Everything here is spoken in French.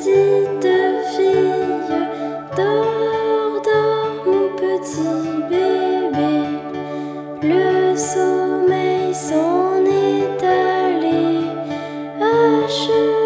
petite fille, dors, dors mon petit bébé. Le sommeil s'en est allé,